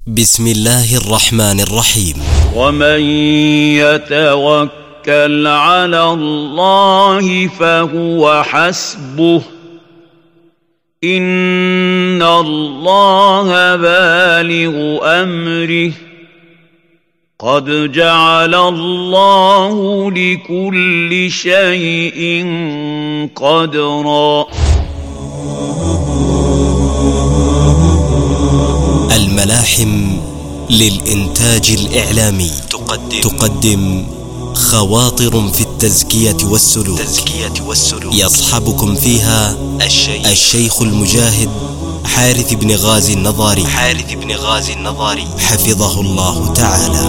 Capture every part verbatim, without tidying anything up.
بسم الله الرحمن الرحيم. ومن يتوكل على الله فهو حسبه إن الله بالغ أمره قد جعل الله لكل شيء قدرا. الملاحم للإنتاج الإعلامي تقدم, تقدم خواطر في التزكية والسلوك, تزكية والسلوك يصحبكم فيها الشيخ, الشيخ المجاهد حارث بن غازي النظاري حارث بن غازي النظاري حفظه الله تعالى.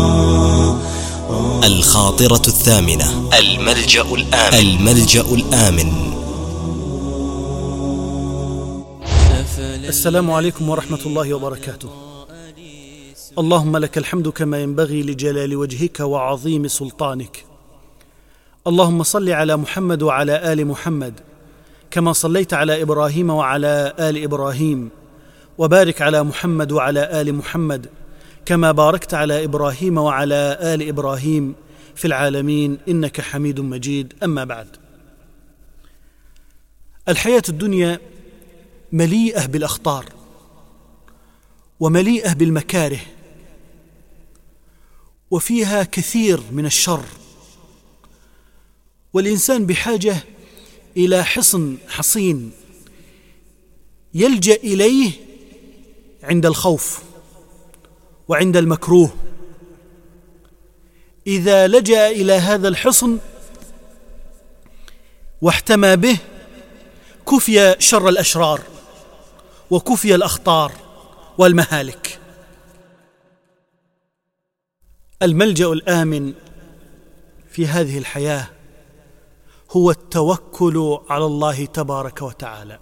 الخاطرة الثامنة: الملجأ الآمن. الملجأ الآمن. السلام عليكم ورحمة الله وبركاته. اللهم لك الحمد كما ينبغي لجلال وجهك وعظيم سلطانك. اللهم صل على محمد وعلى آل محمد كما صليت على إبراهيم وعلى آل إبراهيم، وبارك على محمد وعلى آل محمد كما باركت على إبراهيم وعلى آل إبراهيم في العالمين إنك حميد مجيد. أما بعد، الحياة الدنيا مليئة بالأخطار ومليئة بالمكاره، وفيها كثير من الشر، والإنسان بحاجة إلى حصن حصين يلجأ إليه عند الخوف وعند المكروه. إذا لجأ إلى هذا الحصن واحتمى به كفي شر الأشرار وكفي الأخطار والمهالك. الملجأ الآمن في هذه الحياة هو التوكل على الله تبارك وتعالى.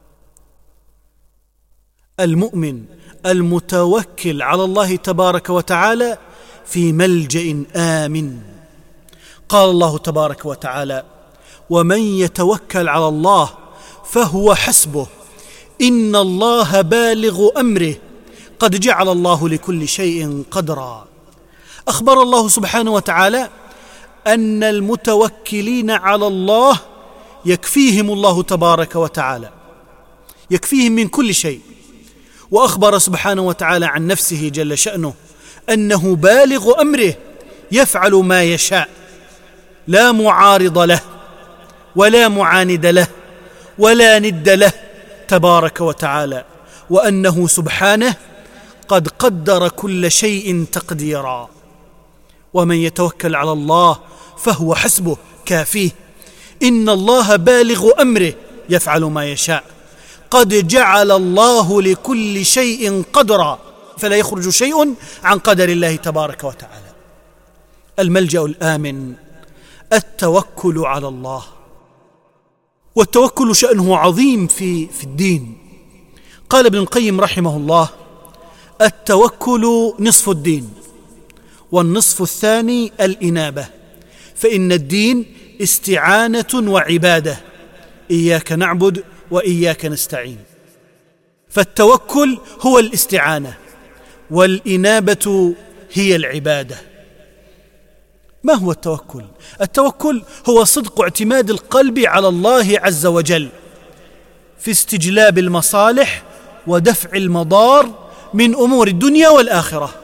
المؤمن المتوكل على الله تبارك وتعالى في ملجأ آمن. قال الله تبارك وتعالى: ومن يتوكل على الله فهو حسبه إن الله بالغ أمره قد جعل الله لكل شيء قدرا. أخبر الله سبحانه وتعالى أن المتوكلين على الله يكفيهم الله تبارك وتعالى، يكفيهم من كل شيء. وأخبر سبحانه وتعالى عن نفسه جل شأنه أنه بالغ أمره يفعل ما يشاء، لا معارض له ولا معاند له ولا ند له تبارك وتعالى، وأنه سبحانه قد قدر كل شيء تقديرا. ومن يتوكل على الله فهو حسبه، كافيه. إن الله بالغ أمره يفعل ما يشاء قد جعل الله لكل شيء قدرا، فلا يخرج شيء عن قدر الله تبارك وتعالى. الملجأ الآمن التوكل على الله، والتوكل شأنه عظيم في في الدين. قال ابن القيم رحمه الله: التوكل نصف الدين، والنصف الثاني الإنابة، فإن الدين استعانة وعبادة، إياك نعبد وإياك نستعين. فالتوكل هو الاستعانة، والإنابة هي العبادة. ما هو التوكل؟ التوكل هو صدق اعتماد القلب على الله عز وجل في استجلاب المصالح ودفع المضار من أمور الدنيا والآخرة.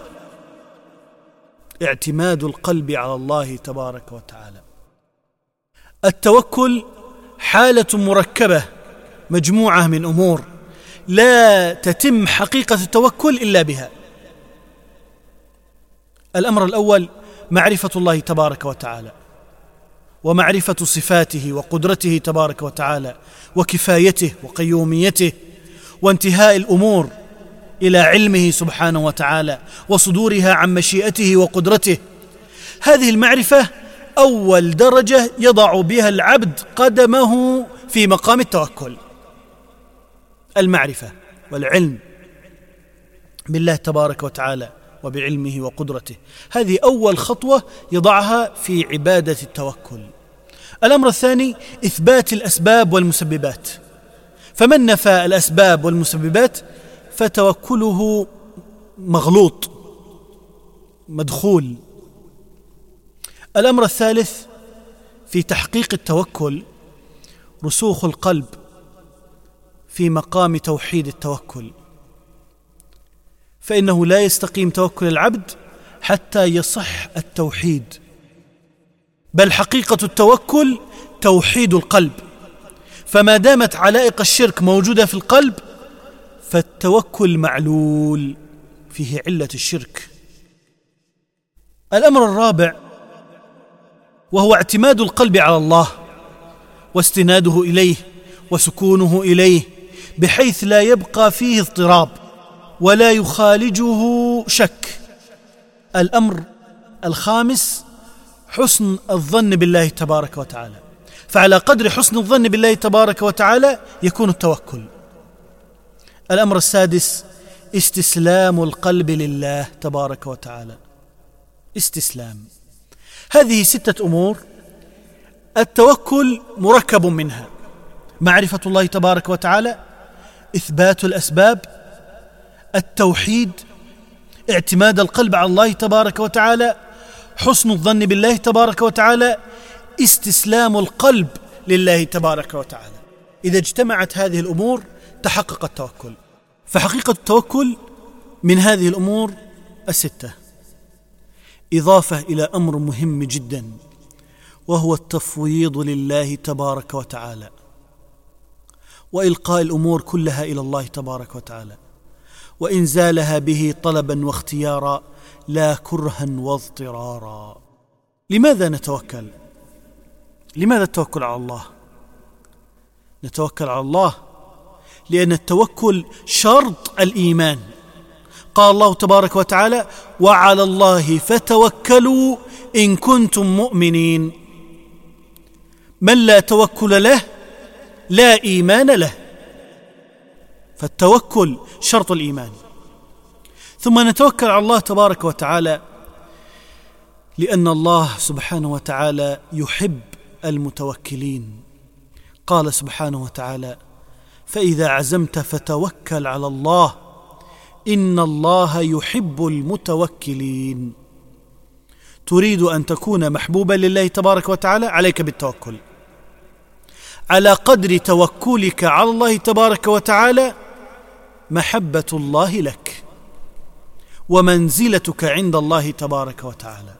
اعتماد القلب على الله تبارك وتعالى. التوكل حالة مركبة مجموعة من أمور لا تتم حقيقة التوكل إلا بها. الأمر الأول معرفة الله تبارك وتعالى، ومعرفة صفاته وقدرته تبارك وتعالى وكفايته وقيوميته، وانتهاء الأمور إلى علمه سبحانه وتعالى وصدورها عن مشيئته وقدرته. هذه المعرفة أول درجة يضع بها العبد قدمه في مقام التوكل. المعرفة والعلم بالله تبارك وتعالى وبعلمه وقدرته، هذه أول خطوة يضعها في عبادة التوكل. الأمر الثاني إثبات الأسباب والمسببات، فمن نفى الأسباب والمسببات فتوكله مغلوط مدخول. الأمر الثالث في تحقيق التوكل رسوخ القلب في مقام توحيد التوكل، فإنه لا يستقيم توكل العبد حتى يصح التوحيد، بل حقيقة التوكل توحيد القلب، فما دامت علائق الشرك موجودة في القلب فالتوكل معلول، فيه علة الشرك. الأمر الرابع وهو اعتماد القلب على الله واستناده إليه وسكونه إليه، بحيث لا يبقى فيه اضطراب ولا يخالجه شك. الأمر الخامس حسن الظن بالله تبارك وتعالى، فعلى قدر حسن الظن بالله تبارك وتعالى يكون التوكل. الأمر السادس استسلام القلب لله تبارك وتعالى، استسلام. هذه ستة أمور التوكل مركب منها: معرفة الله تبارك وتعالى، إثبات الأسباب، التوحيد، اعتماد القلب على الله تبارك وتعالى، حسن الظن بالله تبارك وتعالى، استسلام القلب لله تبارك وتعالى. إذا اجتمعت هذه الأمور تحقق التوكل. فحقيقة التوكل من هذه الأمور الستة، إضافة إلى أمر مهم جدا وهو التفويض لله تبارك وتعالى، وإلقاء الأمور كلها إلى الله تبارك وتعالى، وإنزالها به طلبا واختيارا لا كرها واضطرارا. لماذا نتوكل؟ لماذا التوكل على الله؟ نتوكل على الله لأن التوكل شرط الإيمان. قال الله تبارك وتعالى: وعلى الله فتوكلوا إن كنتم مؤمنين. من لا توكل له لا إيمان له، فالتوكل شرط الإيمان. ثم نتوكل على الله تبارك وتعالى لأن الله سبحانه وتعالى يحب المتوكلين. قال سبحانه وتعالى: فإذا عزمت فتوكل على الله إن الله يحب المتوكلين. تريد أن تكون محبوبا لله تبارك وتعالى، عليك بالتوكل. على قدر توكلك على الله تبارك وتعالى محبة الله لك ومنزلتك عند الله تبارك وتعالى.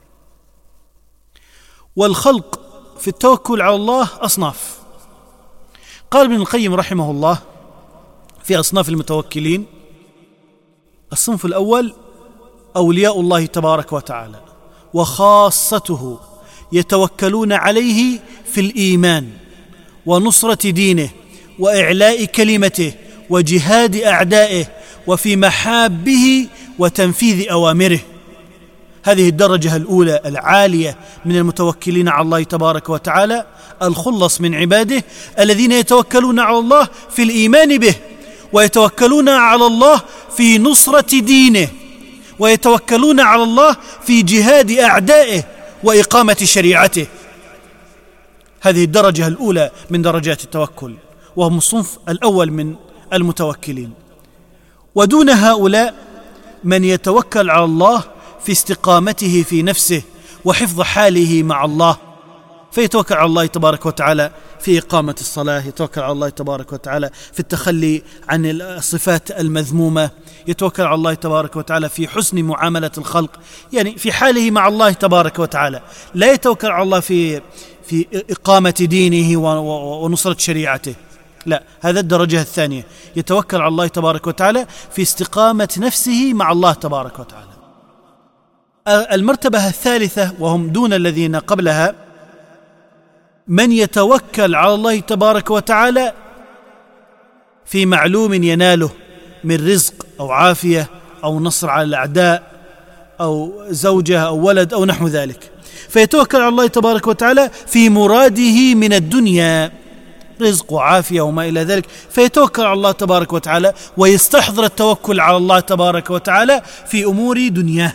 والخلق في التوكل على الله أصناف. قال ابن القيم رحمه الله في أصناف المتوكلين: الصنف الأول أولياء الله تبارك وتعالى وخاصته، يتوكلون عليه في الإيمان ونصرة دينه وإعلاء كلمته وجهاد أعدائه وفي محابه وتنفيذ أوامره. هذه الدرجة الأولى العالية من المتوكلين على الله تبارك وتعالى، الخلص من عباده الذين يتوكلون على الله في الإيمان به، ويتوكلون على الله في نصرة دينه، ويتوكلون على الله في جهاد أعدائه وإقامة شريعته. هذه الدرجة الأولى من درجات التوكل، وهم الصنف الأول من المتوكلين. ودون هؤلاء من يتوكل على الله في استقامته في نفسه وحفظ حاله مع الله، فيتوكل على الله تبارك وتعالى في إقامة الصلاة، يتوكل على الله تبارك وتعالى في التخلي عن الصفات المذمومة، يتوكل على الله تبارك وتعالى في حسن معاملة الخلق، يعني في حاله مع الله تبارك وتعالى. لا يتوكل على الله في في إقامة دينه ونصرة شريعته، لا، هذا الدرجة الثانية. يتوكل على الله تبارك وتعالى في استقامة نفسه مع الله تبارك وتعالى. المرتبة الثالثة وهم دون الذين قبلها من يتوكل على الله تبارك وتعالى في معلوم يناله من رزق أو عافية أو نصر على الأعداء أو زوجة أو ولد أو نحو ذلك، فيتوكل على الله تبارك وتعالى في مراده من الدنيا، رزق وعافية وما إلى ذلك، فيتوكل على الله تبارك وتعالى ويستحضر التوكل على الله تبارك وتعالى في أمور دنياه.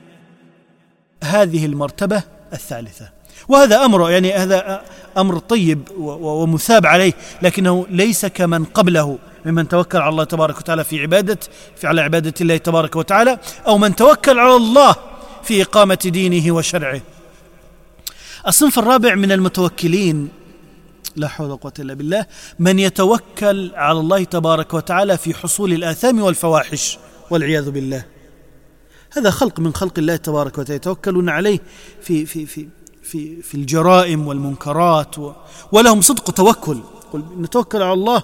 هذه المرتبة الثالثة، وهذا أمر يعني هذا أمر طيب ومثاب عليه، لكنه ليس كمن قبله ممن توكل على الله تبارك وتعالى في عبادة في على عبادة الله تبارك وتعالى، أو من توكل على الله في إقامة دينه وشرعه. الصنف الرابع من المتوكلين، لا حول ولا قوة إلا بالله، من يتوكل على الله تبارك وتعالى في حصول الآثام والفواحش والعياذ بالله. هذا خلق من خلق الله تبارك وتعالى يتوكلون عليه في في في في في الجرائم والمنكرات، ولهم صدق توكل، قل نتوكل على الله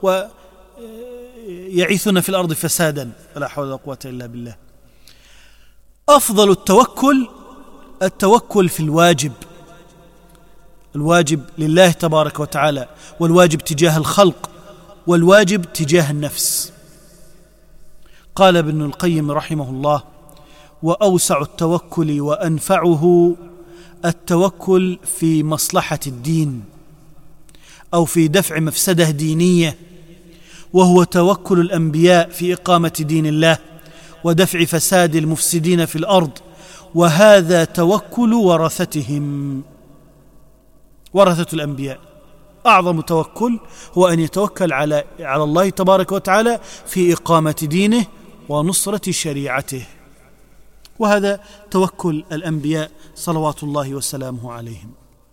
ويعيثون في الأرض فسادا، ولا حول ولا قوة إلا بالله. أفضل التوكل التوكل في الواجب، الواجب لله تبارك وتعالى، والواجب تجاه الخلق، والواجب تجاه النفس. قال ابن القيم رحمه الله: وأوسع التوكل وأنفعه التوكل في مصلحة الدين أو في دفع مفسدة دينية، وهو توكل الأنبياء في إقامة دين الله ودفع فساد المفسدين في الأرض، وهذا توكل ورثتهم، ورثة الأنبياء. أعظم توكل هو أن يتوكل على على الله تبارك وتعالى في إقامة دينه ونصرة شريعته، وهذا توكل الأنبياء صلوات الله وسلامه عليهم.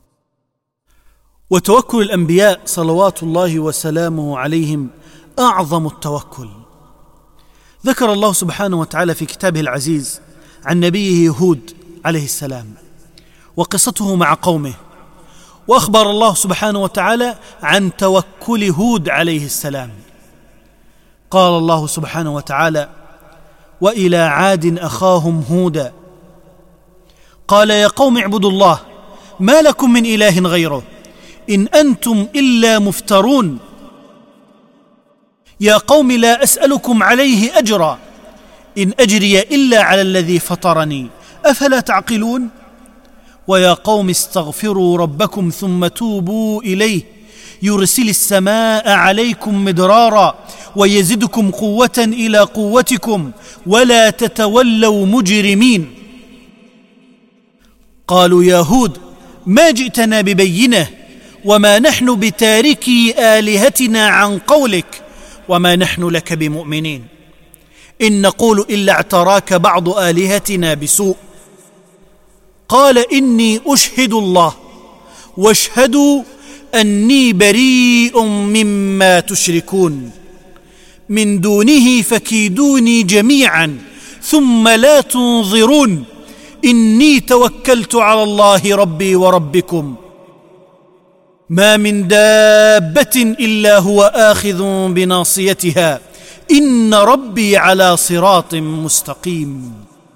وتوكل الأنبياء صلوات الله وسلامه عليهم أعظم التوكل. ذكر الله سبحانه وتعالى في كتابه العزيز عن نبيه هود عليه السلام وقصته مع قومه، وأخبر الله سبحانه وتعالى عن توكل هود عليه السلام. قال الله سبحانه وتعالى: وإلى عاد أخاهم هودا قال يا قوم اعبدوا الله ما لكم من إله غيره إن أنتم إلا مفترون يا قوم لا أسألكم عليه أجرا إن أجري إلا على الذي فطرني أفلا تعقلون ويا قوم استغفروا ربكم ثم توبوا إليه يرسل السماء عليكم مدرارا ويزدكم قوة إلى قوتكم ولا تتولوا مجرمين. قالوا يا هود ما جئتنا ببينة وما نحن بتاركي آلهتنا عن قولك وما نحن لك بمؤمنين إن نقول إلا اعتراك بعض آلهتنا بسوء. قال إني أشهد الله واشهدوا أني بريء مما تشركون من دونه فكيدوني جميعا ثم لا تنظرون إني توكلت على الله ربي وربكم ما من دابة إلا هو آخذ بناصيتها إن ربي على صراط مستقيم.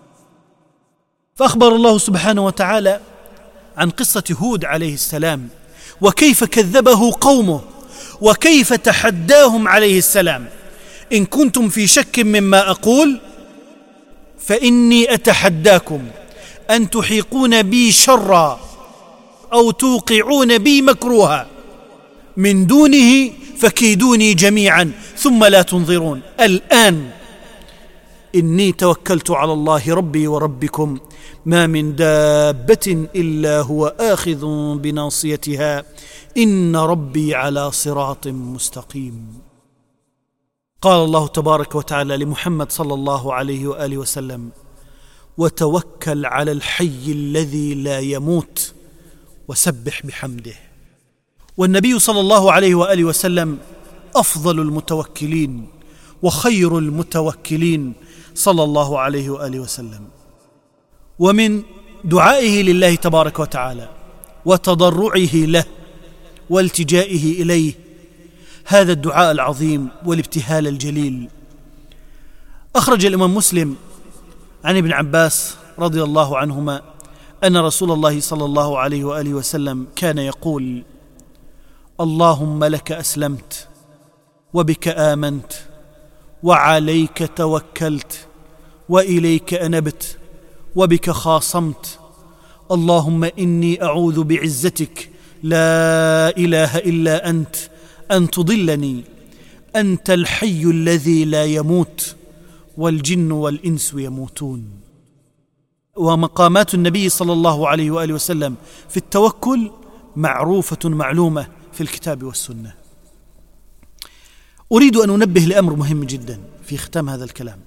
فأخبر الله سبحانه وتعالى عن قصة هود عليه السلام وكيف كذبه قومه وكيف تحداهم عليه السلام. إن كنتم في شك مما أقول فإني أتحداكم أن تحيقون بي شرا أو توقعون بي مكروها من دونه فكيدوني جميعا ثم لا تنظرون. الآن إني توكلت على الله ربي وربكم ما من دابة إلا هو آخذ بناصيتها إن ربي على صراط مستقيم. قال الله تبارك وتعالى لمحمد صلى الله عليه وآله وسلم: وتوكل على الحي الذي لا يموت وسبح بحمده. والنبي صلى الله عليه وآله وسلم أفضل المتوكلين وخير المتوكلين صلى الله عليه وآله وسلم. ومن دعائه لله تبارك وتعالى وتضرعه له والتجائه إليه هذا الدعاء العظيم والابتهال الجليل. أخرج الإمام مسلم عن ابن عباس رضي الله عنهما أن رسول الله صلى الله عليه وآله وسلم كان يقول: اللهم لك أسلمت وبك آمنت وعليك توكلت وإليك أنبت وبك خاصمت اللهم إني أعوذ بعزتك لا إله إلا أنت أن تضلني أنت الحي الذي لا يموت والجن والإنس يموتون. ومقامات النبي صلى الله عليه وآله وسلم في التوكل معروفة معلومة في الكتاب والسنة. أريد أن أنبه لأمر مهم جدا في ختام هذا الكلام،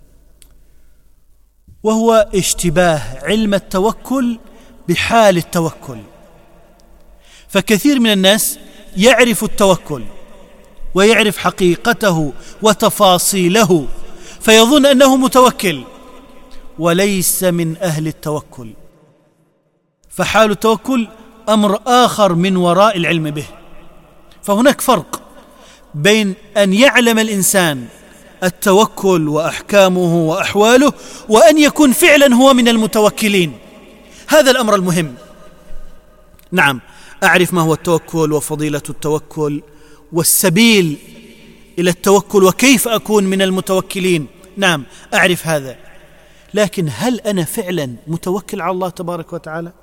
وهو اشتباه علم التوكل بحال التوكل. فكثير من الناس يعرف التوكل ويعرف حقيقته وتفاصيله فيظن أنه متوكل، وليس من أهل التوكل، فحال التوكل أمر آخر من وراء العلم به. فهناك فرق بين أن يعلم الإنسان التوكل وأحكامه وأحواله وأن يكون فعلا هو من المتوكلين. هذا الأمر المهم. نعم، أعرف ما هو التوكل وفضيلة التوكل والسبيل إلى التوكل وكيف أكون من المتوكلين، نعم أعرف هذا، لكن هل أنا فعلا متوكل على الله تبارك وتعالى؟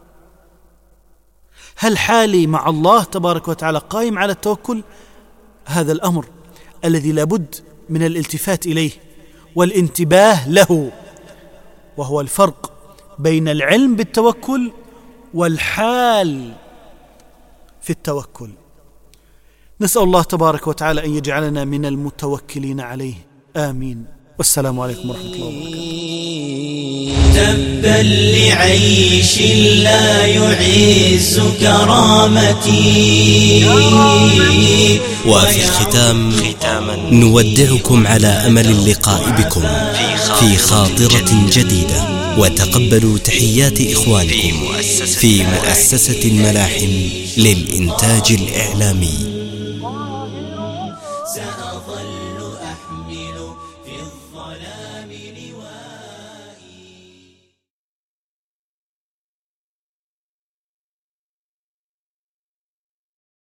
هل حالي مع الله تبارك وتعالى قائم على التوكل؟ هذا الأمر الذي لابد من الالتفات إليه والانتباه له، وهو الفرق بين العلم بالتوكل والحال في التوكل. نسأل الله تبارك وتعالى أن يجعلنا من المتوكلين عليه، آمين. والسلام عليكم ورحمة الله وبركاته. تبا لعيش لا يعز كرامتي. وفي الختام نودعكم على أمل اللقاء بكم في خاطرة جديدة، وتقبلوا تحيات إخوانكم في مؤسسة الملاحم للإنتاج الإعلامي. سأظل أحمل في الظلام